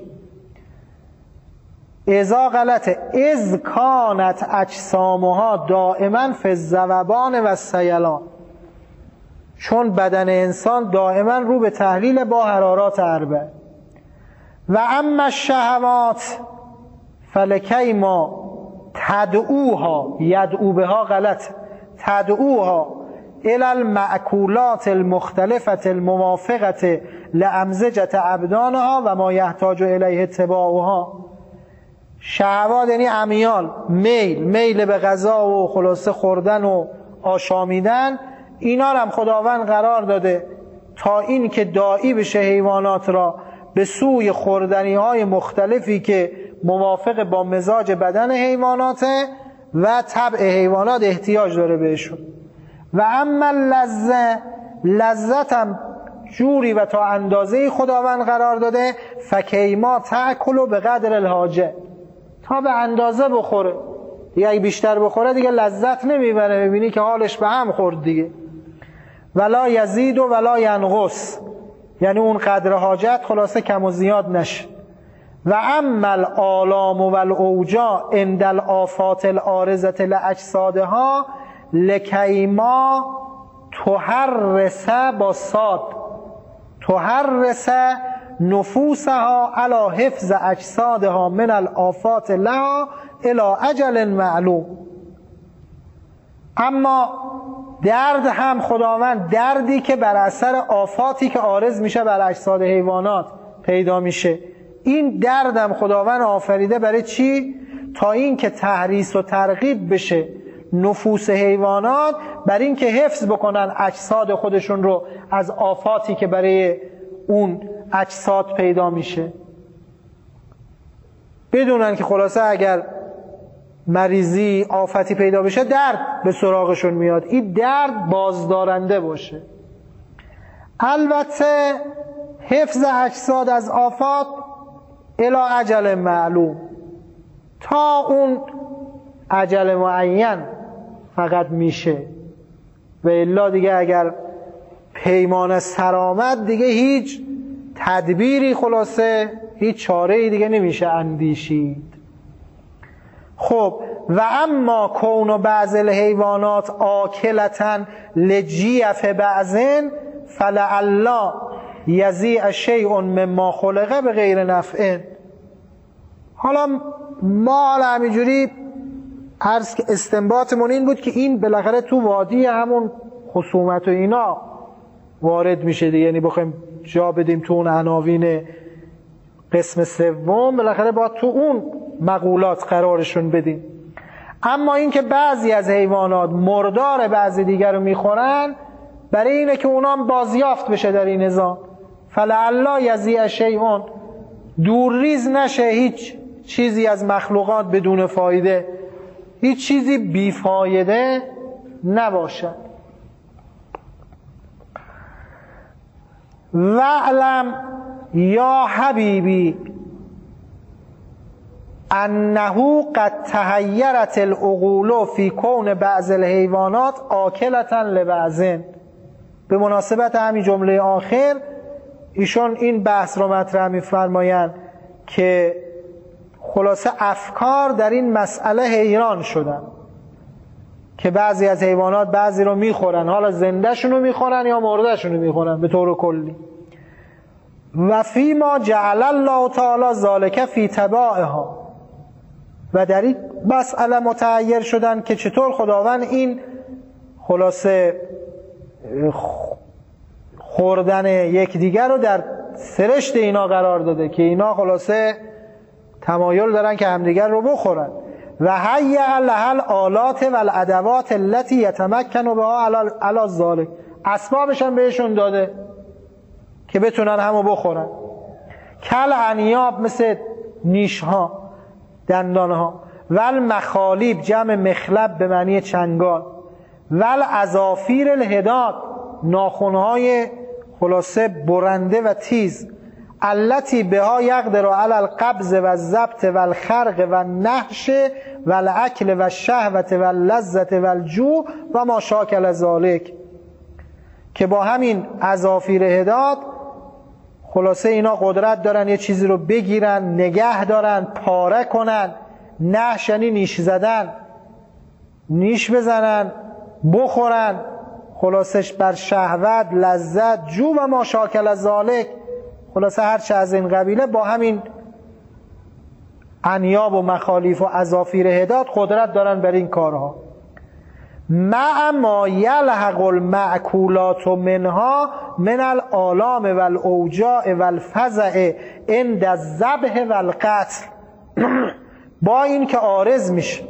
Speaker 1: ازا غلطه از کانت اجسامها دائما فی الذوبان و السیلان، چون بدن انسان دائما رو به تحلیل با حرارات اربع. و اما الشهوات فلکی ما تدعوها، یدعو بها غلط، تدعوها الی المأکولات المختلفة الموافقة لامزجة ابدانها و ما یحتاج الیه اتباعها. شهوات یعنی امیال، میل، میل به غذا و خلاصه خوردن و آشامیدن، اینا هم خداوند قرار داده تا این که داعی بشه حیوانات را به سوی خوردنی های مختلفی که موافق با مزاج بدن حیواناته و طبع حیوانات احتیاج داره بهشون. و اما لذت، لذتم جوری و تا اندازه خداوند قرار داده فکیما تأکلو به قدر الحاجه، تا به اندازه بخوره دیگه، اگه بیشتر بخوره دیگه لذت نمیبره، ببینی که حالش به هم خورد دیگه. ولا یزید و ولا ینقص، یعنی اون قدر حاجت خلاصه کم و زیاد نشه. و اما الآلام و الاوجاع عند الآفات العارضة لاجسادها لکیما تحرس با صاد، تحرس نفوسها علی حفظ اجسادها من الآفات لها الی اجل معلوم. اما درد هم خداوند، دردی که بر اثر آفاتی که عارض میشه بر اجساد حیوانات پیدا میشه، این درد هم خداوند آفریده برای چی؟ تا این که تحریص و ترغیب بشه نفوس حیوانات بر این که حفظ بکنن اجساد خودشون رو از آفاتی که برای اون اجساد پیدا میشه، بدونن که خلاصه اگر مریضی آفتی پیدا بشه درد به سراغشون میاد، این درد بازدارنده باشه. البته حفظ اجساد از آفات الی اجل معلوم، تا اون اجل معین فقط میشه، و الا دیگه اگر پیمان سر آمد دیگه هیچ تدبیری، خلاصه هیچ چاره‌ای دیگه نمیشه اندیشید. خب و اما کون بعض الحیوانات آکلتن لجیف بعضن فلعل یزیع شیء مما خلقه به غیر نفع. حالا ما حالا همینجوری عرض که استنباطمون این بود که این بالاخره تو وادی همون خصومت و اینا وارد میشه دیگه، یعنی بخوایم جا بدیم تو اون عناوین قسم سوم بالاخره باید تو اون مقولات قرارشون بدیم. اما این که بعضی از حیوانات مردار بعضی دیگر رو میخورن، برای اینه که اونام بازیافت بشه در این نظام. فلعلا یضیع شیء، دورریز نشه هیچ چیزی از مخلوقات بدون فایده، هیچ چیزی بیفایده نباشد. وعلم یا حبیبی انه قد تحیرت العقول فی کون بعض الحیوانات آکلتا لبعض. به مناسبت همین جمله آخر ایشون این بحث رو مطرح می‌فرمایند که خلاصه افکار در این مسئله حیران شدن که بعضی از حیوانات بعضی رو میخورن، حالا زنده شونو میخورن یا مرده شونو میخورن به طور کلی. و فی ما جعل الله تعالی ذالک فی تباعها، و در این مسئله متعیر شدن که چطور خداوند این خلاصه خوردن یکدیگر رو در سرشت اینا قرار داده که اینا خلاصه تمایل دارن که همدیگر رو بخورن. و هیئ لها الآلات و الادوات التي یتمکن بها علی ذلک، اسبابش هم بهشون داده که بتونن همو بخورن. کل انیاب، مثل نیش ها، دندان ها. و المخالیب، جمع مخلب به معنی چنگال. و الاظافیر الحداد، ناخنهای خلاصه برنده و تیز. التي بها یقدر علی القبض و الضبط و الخرق و النهش و الاکل و الشهوة و اللذة و الجوع و ما شاکل ذلک، که با همین اظافیر حداد خلاصه اینا قدرت دارن یه چیزی رو بگیرن، نگه دارن، پاره کنن. نهش یعنی نیش زدن، نیش بزنن، بخورن، خلاصش بر شهوت، لذت، جو و ما شاکل ذلک، خلاصه هر چه از این قبیله با همین انیاب و مخالیف و اظافیر حداد قدرت دارن بر این کارها. مع ما یلحق المأکولات منها من الآلام و الاوجاع و الفزع عند الذبح و القتل، با این که عارض میشه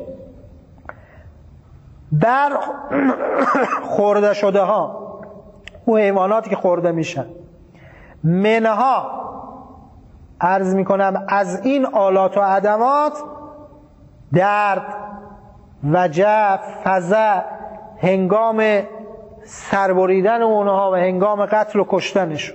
Speaker 1: بر خورده شده ها و حیواناتی که خورده میشن، منها عرض میکنم از این آلات و ادوات، درد، وجع، فزع هنگام سربریدن اونها و هنگام قتل و کشتنشون.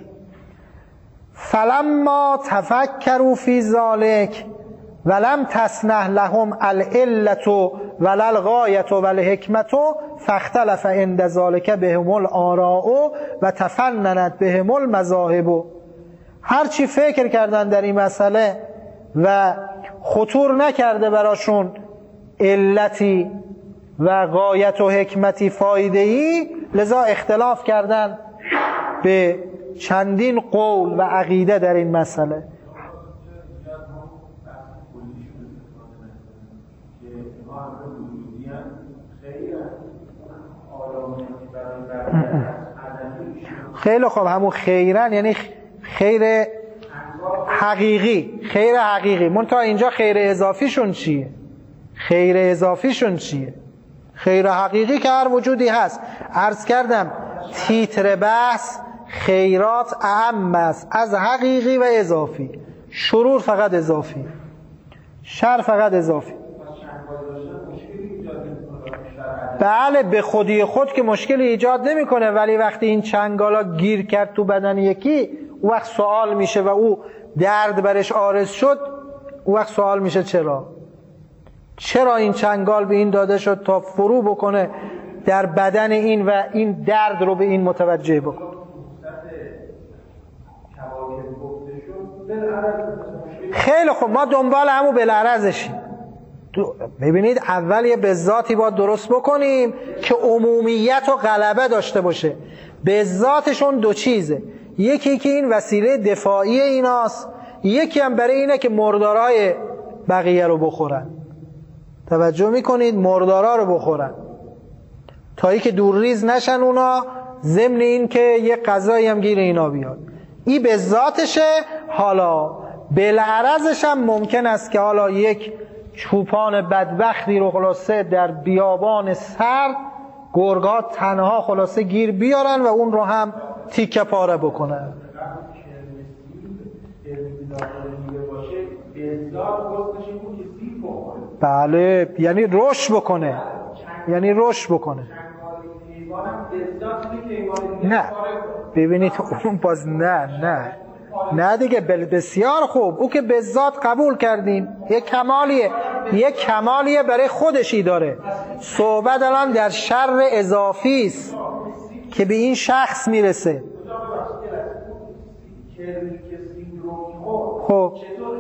Speaker 1: فلما تفکروا فی ذلک ولم تسنح لهم العلة ولا الغایة ولا الحکمة فاختلف عند ذلک بهم الآراء و تفننت بهم المذاهب. هرچی فکر کردن در این مسئله و خطور نکرده براشون علتی و غایت و حکمتی فایده‌ای، لذا اختلاف کردن به چندین قول و عقیده در این مسئله. خیلی خوب، همون خیرن یعنی خیر حقیقی، خیر حقیقی. منتها اینجا خیر اضافیشون چیه؟ خیر اضافیشون چیه؟ خیر حقیقی که هر وجودی هست. عرض کردم تیتر بحث خیرات اهم است از حقیقی و اضافی. شرور فقط اضافی، شر فقط اضافی. بله به خودی خود که مشکلی ایجاد نمیکنه، ولی وقتی این چنگالا گیر کرد تو بدن یکی، او وقت سوال میشه و او درد برش عارض شد، او وقت سوال میشه چرا؟ چرا این چنگال به این داده شد تا فرو بکنه در بدن این و این درد رو به این متوجه بکنه. خیلی خوب، ما دنبال همو بالعرضشیم. ببینید اول یه به ذاتی باید درست بکنیم که عمومیت و غلبه داشته باشه. به ذاتشون دو چیزه، یکی که این وسیله دفاعی ایناست، یکی هم برای اینه که مردارای بقیه رو بخورن. توجه میکنید؟ مردارا رو بخورن تا ای که دور ریز نشن اونا، ضمن این که یه غذایی هم گیر اینا بیاد. این به ذاتشه. حالا بالعرضش هم ممکن است که حالا یک چوپان بدبختی رو خلاصه در بیابان سرد گرگ‌ها تنها خلاصه گیر بیارن و اون رو هم تیکه پاره بکنن. بله، یعنی رشد بکنه، یعنی رشد بکنه. نه ببینید اون باز نه نه نه دیگه، بسیار خوب، او که به ذات قبول کردیم، یک کمالیه، یک کمالیه برای خودشی داره. صحبت الان در شر اضافی است که به این شخص میرسه. خب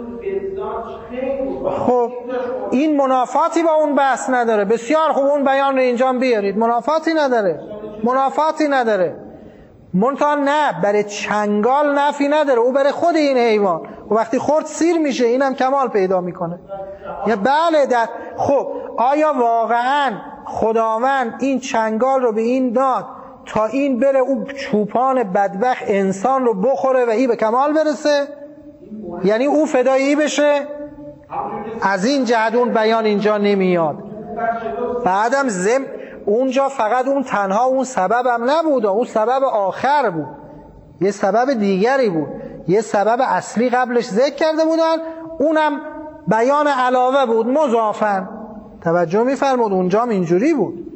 Speaker 1: خب این منافاتی با اون بحث نداره. بسیار خوب، اون بیان رو اینجا بیارید. منافاتی نداره، منافاتی نداره. منتها نه، برای چنگال نفی نداره، او برای خود این حیوان و وقتی خورد سیر میشه، اینم کمال پیدا میکنه. یا بله در خب آیا واقعا خداوند این چنگال رو به این داد تا این بره او چوپان بدبخت انسان رو بخوره و این به کمال برسه؟ یعنی او فدایی بشه؟ از این جهت اون بیان اینجا نمیاد. بعدم زم اونجا فقط اون تنها اون سبب هم نبود، اون سبب آخر بود، یه سبب دیگری بود، یه سبب اصلی قبلش ذکر کرده بودن، اونم بیان علاوه بود، مضافن. توجه میفرمود اونجا هم اینجوری بود.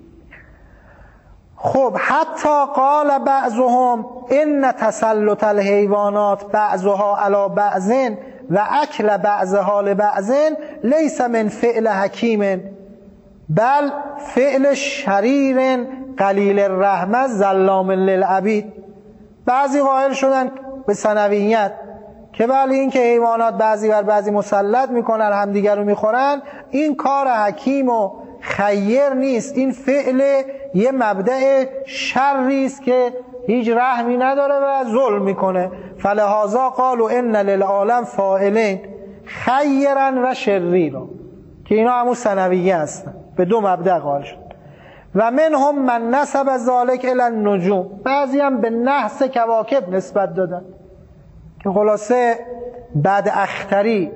Speaker 1: خب حتی قال بعضهم ان تسلط الحیوانات بعضها علی بعض و اکل بعضها لبعض لیس من فعل حکیم بل فعل شریر قلیل الرحمه ظلام للعبید. بعضی قائل شدن به ثنویت که بله این که حیوانات بعضی بر بعضی مسلط میکنن، همدیگر رو میخورن، این کار حکیم و خیر نیست، این فعل یه مبدأ شری است که هیچ رحمی نداره و ظلم میکنه. فلهذا قالوا ان للعالم فاعلین خیرا و شریرا، که اینا همون ثنویه هستن، به دو مبدأ قائل شد. و منهم من نسب ذلک الی النجوم، بعضی هم به نحس کواکب نسبت دادن که خلاصه بعد اختری.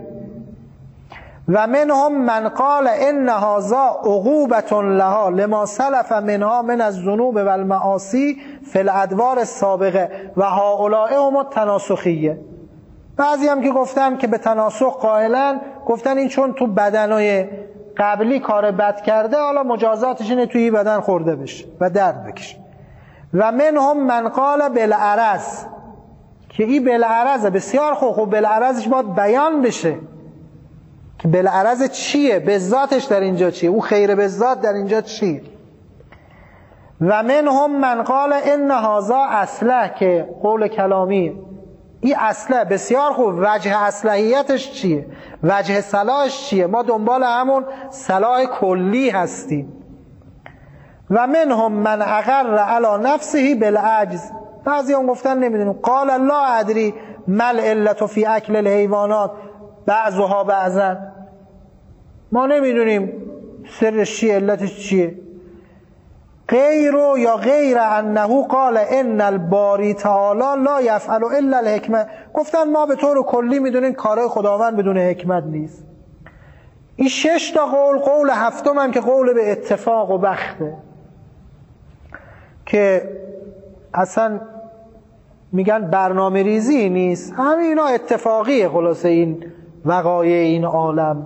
Speaker 1: و منهم من قال ان هذا عقوبة لها لما سلف منها من الذنوب و المعاصی فی الادوار السابقه و هؤلاء هم التناسخیه. بعضی هم که گفتن که به تناسخ قائلن، گفتن این چون تو بدنهای قبلی کار بد کرده، حالا مجازاتش اینه توی بدن خورده بشه و درد بکشه. و منهم من قال بالعرض، که این بالعرض بسیار خوب، خب بالعرضش باید بیان بشه که بالعرض چیه، به ذاتش در اینجا چیه، او خیر به ذات در اینجا چیه. و منهم من قال ان هذا اصله، که قول کلامیه، این اصله بسیار خوب، وجه اصلاحیتش چیه، وجه صلاحش چیه، ما دنبال همون صلاح کلی هستیم. و منهم من اقر علی نفسه بالعجز، بعضی هم گفتن نمیدونیم. قال لا ادری مل علت فی اکل الحیوانات بعضها بعضا، ما نمیدونیم سرش چیه، علتش چیه. غیر یا غیر انه قال ان الباری تعالی لا یفعل الا الحکمه، گفتن ما به طور کلی میدونیم کارهای خداوند بدون حکمت نیست. این شش تا قول، قول هفتم هم که قول به اتفاق و بخته، که اصلا میگن برنامه ریزی نیست، همین اینا اتفاقیه خلاصه این وقایع این عالم.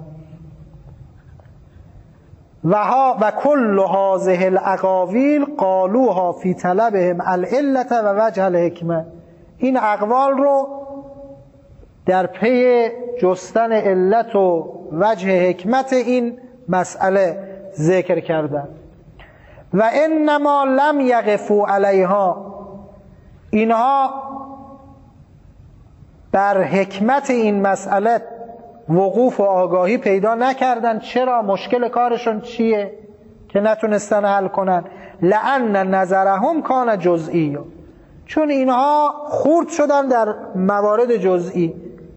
Speaker 1: و ها و کل هذه الاقاویل قالوها فی طلبهم العلة و وجه الحکمه، این اقوال رو در پی جستن علت و وجه حکمت این مسئله ذکر کردن. و انما لم یقفوا علیها، اینها بر حکمت این مسئله وقوف و آگاهی پیدا نکردن. چرا؟ مشکل کارشون چیه که نتونستن حل کنن؟ لأن نظرهم کان جزئی، چون اینها خورد شدن در موارد جزئی.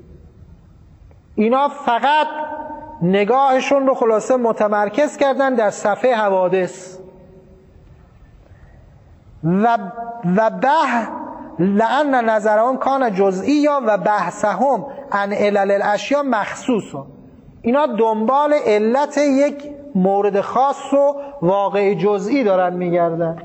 Speaker 1: اینا فقط نگاهشون رو خلاصه متمرکز کردن در صفحه حوادث و و به لأن نظرهم کان جزئی و بحثهم عن علل الاشیاء مخصوص. اینا دنبال علت یک مورد خاص و واقع جزئی دارن میگردن.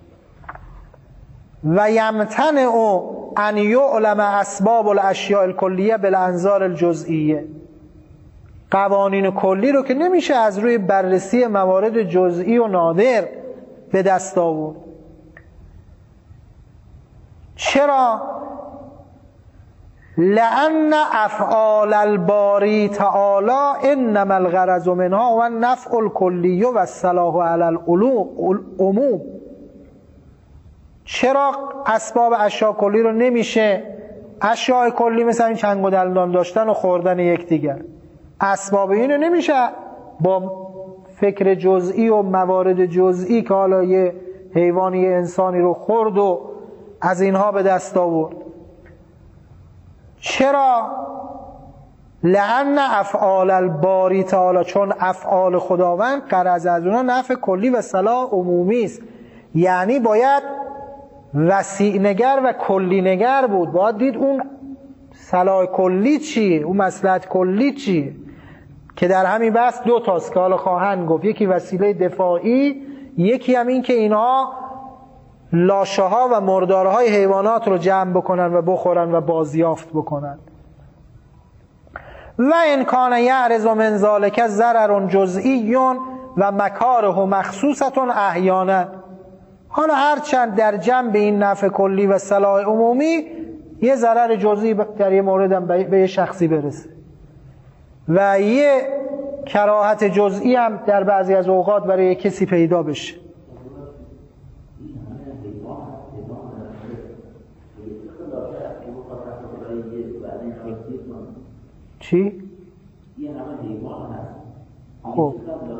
Speaker 1: و یمتنع ان یعلم اسباب الاشیاء الکلیه بالانظار الجزئیه. قوانین کلی رو که نمیشه از روی بررسی موارد جزئی و نادر به دست آورد. چرا؟ لأن افعال الباری تعالی انما الغرض منها و النفع الکلی و الصلاح علی العموم. چرا اسباب اشیاء کلی رو نمیشه؟ اشیاء کلی مثل این چنگ و دندان داشتن و خوردن یکدیگر، اسباب اینو نمیشه با فکر جزئی و موارد جزئی که حالا یه حیوانی یه انسانی رو خورد و از اینها به دست آورد. چرا؟ لأن افعال الباری تعالی، چون افعال خداوند غرض از اونها نفع کلی و صلاح عمومی است. یعنی باید وسیع نگر و کلی نگر بود، باید دید اون صلاح کلی چیه، اون مصلحت کلی چیه، که در همین بحث دو تاست که حالا خواهند گفت. یکی وسیله دفاعی، یکی هم این که اینها لاشه ها و مردارهای حیوانات رو جمع بکنن و بخورن و بازیافت بکنن. و ان کان یعرض من ذلک ضرر جزئی و مکاره مخصوصه احیانا. حالا هرچند در جنب این نفع کلی و صلاح عمومی یه ضرر جزئی در یه مورد هم به یه شخصی برسه و یه کراهت جزئی هم در بعضی از اوقات برای کسی پیدا بشه. چی؟ خب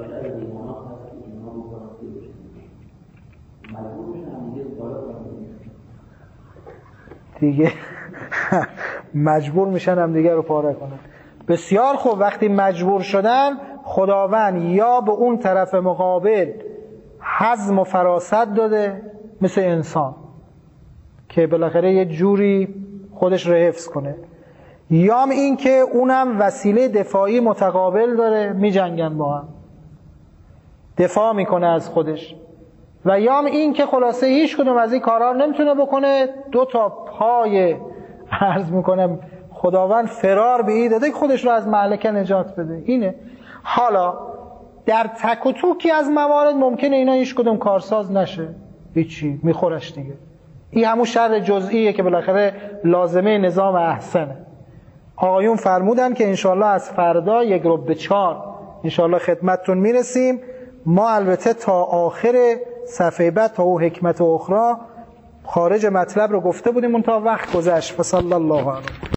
Speaker 1: دیگه مجبور میشن هم دیگه رو پاره کنن. بسیار خوب. وقتی مجبور شدن، خداوند یا به اون طرف مقابل حزم و فراست داده مثل انسان که بالاخره یه جوری خودش رو حفظ کنه، یا این که اونم وسیله دفاعی متقابل داره، می جنگن با هم، دفاع میکنه از خودش، و یا این که خلاصه هیچ کدوم از این کارها رو نمیتونه بکنه، دو تا پای عرض میکنم خداوند فرار به این داده که خودش رو از مهلکه نجات بده. اینه. حالا در تک و توکی از موارد ممکنه اینا هیچ کدوم کارساز نشه، هیچی، میخورش دیگه. این همون شر جزئیه که بالاخره لازمه نظام احسنه. آقایون فرمودن که انشالله از فردا یک رو به چار انشالله خدمتتون میرسیم. ما البته تا آخر صفحه بعد تا او حکمت اخرى خارج مطلب رو گفته بودیم، اون تا وقت گذشت. فصلی الله علیه.